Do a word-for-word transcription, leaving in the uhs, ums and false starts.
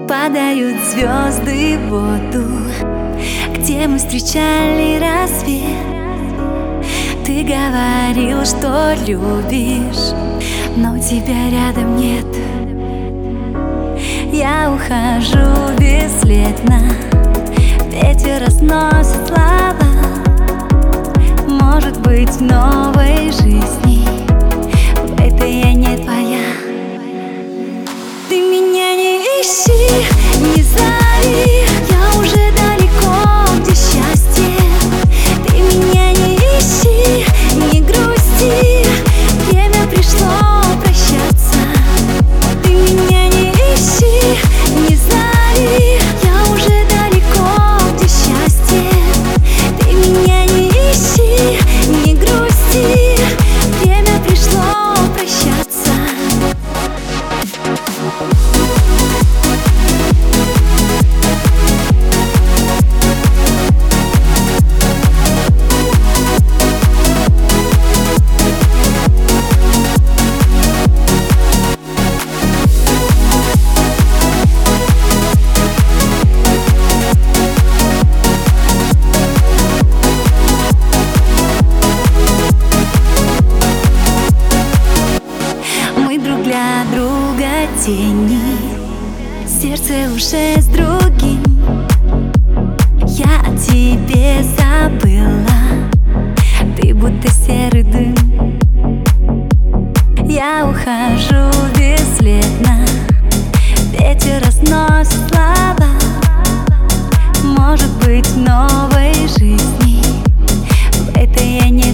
Падают звезды в воду, где мы встречали рассвет. Ты говорил, что любишь, но тебя рядом нет. Я ухожу бесследно, ветер разносит слова. Может быть, в новой жизни в этой я не твоя. Ты меня не ищи, не зови, я уже далеко, где счастье. Ты меня не ищи, не грусти, время пришло прощаться. Ты меня не ищи, не зови, я уже далеко, где счастье. Ты меня не ищи, не грусти, время пришло прощаться. Для друга тени, сердце уже с другим. Я о тебе забыла, ты будто серый дым. Я ухожу бесследно, ветер разносит слова. Может быть, в новой жизни в этой я не